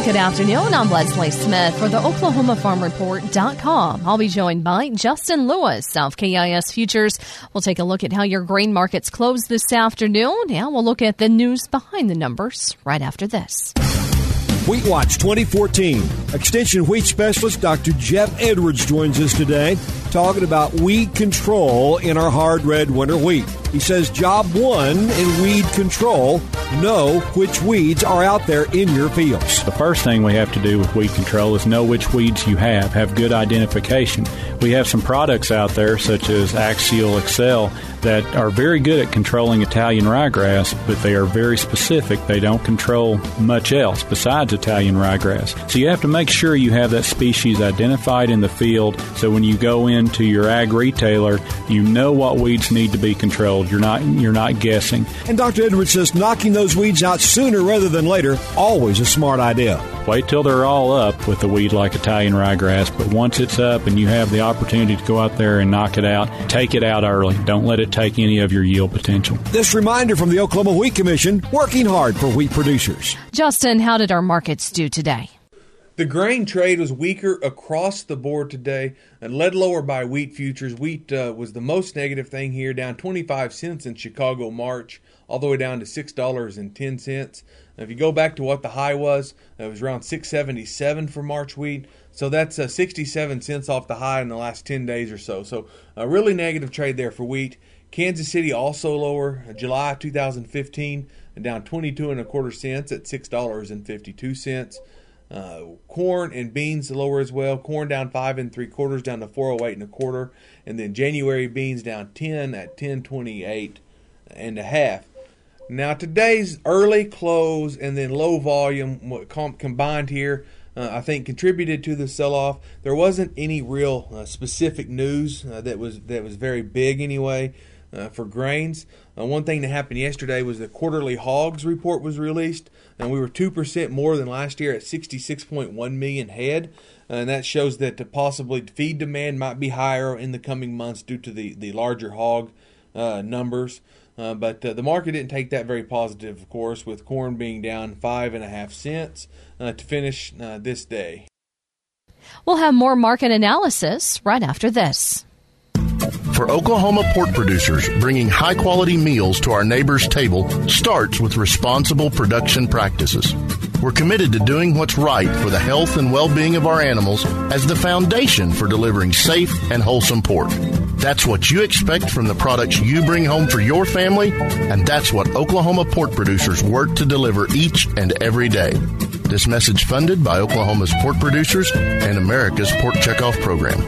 Good afternoon. I'm Leslie Smith for the OklahomaFarmReport.com. I'll be joined by Justin Lewis, South KIS Futures. We'll take a look at how your grain markets close this afternoon, and we'll look at the news behind the numbers right after this. Wheat Watch 2014. Extension wheat specialist Dr. Jeff Edwards joins us today talking about weed control in our hard red winter wheat. He says job one in weed control, know which weeds are out there in your fields. The first thing we have to do with weed control is know which weeds you have good identification. We have some products out there such as Axial Excel that are very good at controlling Italian ryegrass, but they are very specific. They don't control much else besides Italian ryegrass. So you have to make sure you have that species identified in the field so when you go into your ag retailer, you know what weeds need to be controlled. You're not guessing. And Dr. Edwards says knocking those weeds out sooner rather than later, always a smart idea. Wait till they're all up with a weed like Italian ryegrass, but once it's up and you have the opportunity to go out there and knock it out, take it out early. Don't let it take any of your yield potential. This reminder from the Oklahoma Wheat Commission, working hard for wheat producers. Justin, how did our markets do today? The grain trade was weaker across the board today and led lower by wheat futures. Wheat was the most negative thing here, down 25 cents in Chicago March, all the way down to $6.10. If you go back to what the high was, it was around $6.77 for March wheat. So that's 67 cents off the high in the last 10 days or so. So a really negative trade there for wheat. Kansas City also lower, July 2015, down 22.25 cents at $6.52. Corn and beans lower as well. Corn down 5 3/4 down to 408.25, and then January beans down 10 at 1028.5. Now today's early close and then low volume combined here, I think contributed to the sell-off. There wasn't any real specific news that was very big anyway. For grains. One thing that happened yesterday was the quarterly hogs report was released, and we were 2% more than last year at 66.1 million head, and that shows that possibly feed demand might be higher in the coming months due to the larger hog numbers. But the market didn't take that very positive, of course, with corn being down 5.5 cents to finish this day. We'll have more market analysis right after this. For Oklahoma pork producers, bringing high-quality meals to our neighbors' table starts with responsible production practices. We're committed to doing what's right for the health and well-being of our animals as the foundation for delivering safe and wholesome pork. That's what you expect from the products you bring home for your family, and that's what Oklahoma pork producers work to deliver each and every day. This message funded by Oklahoma's pork producers and America's Pork Checkoff Program.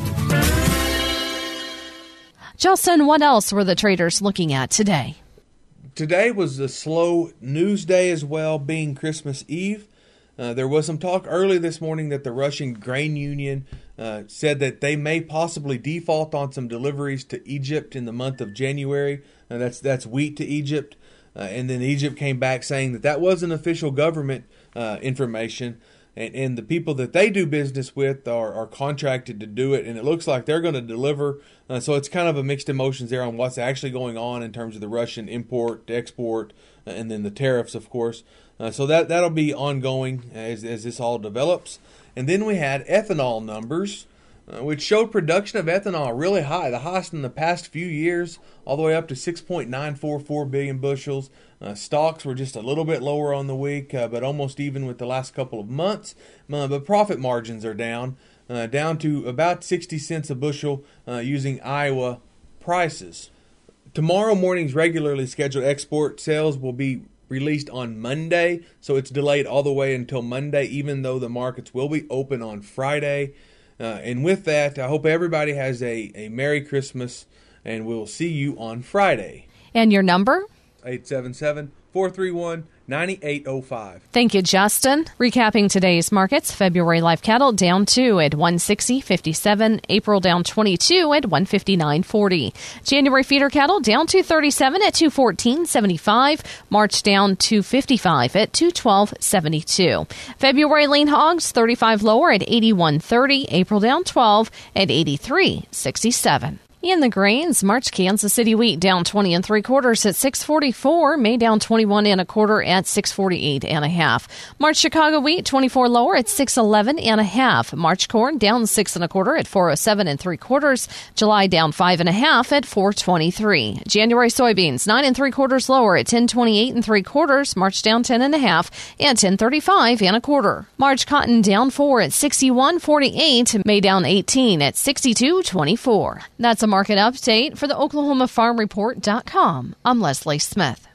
Justin, what else were the traders looking at today? Today was a slow news day as well, being Christmas Eve. There was some talk early this morning that the Russian Grain Union said that they may possibly default on some deliveries to Egypt in the month of January. That's wheat to Egypt. And then Egypt came back saying that wasn't official government information. And the people that they do business with are contracted to do it, and it looks like they're going to deliver. So it's kind of a mixed emotions there on what's actually going on in terms of the Russian import, export, and then the tariffs, of course. So that'll be ongoing as this all develops. And then we had ethanol numbers, which showed production of ethanol really high, the highest in the past few years, all the way up to 6.944 billion bushels. Stocks were just a little bit lower on the week, but almost even with the last couple of months. But profit margins are down to about 60 cents a bushel using Iowa prices. Tomorrow morning's regularly scheduled export sales will be released on Monday, so it's delayed all the way until Monday, even though the markets will be open on Friday. And with that, I hope everybody has a Merry Christmas, and we'll see you on Friday. And your number? 877-431-9805. Thank you, Justin. Recapping today's markets, February live cattle down 2 at 160.57. April down 22 at 159.40. January feeder cattle down 237 at 214.75. March down 255 at 212.72. February lean hogs 35 lower at 81.30. April down 12 at 83.67. In the grains, March Kansas City wheat down 20 3/4 at $6.44. May down 21 1/4 at $6.48 1/2. March Chicago wheat 24 lower at $6.11 1/2. March corn down 6 1/4 at $4.07 3/4. July down 5 1/2 at $4.23. January soybeans 9 3/4 lower at $10.28 3/4. March down 10 1/2 at $10.35 1/4. March cotton down 4 at $61.48. May down 18 at $62.24. That's a market update for the OklahomaFarmReport.com. I'm Leslie Smith.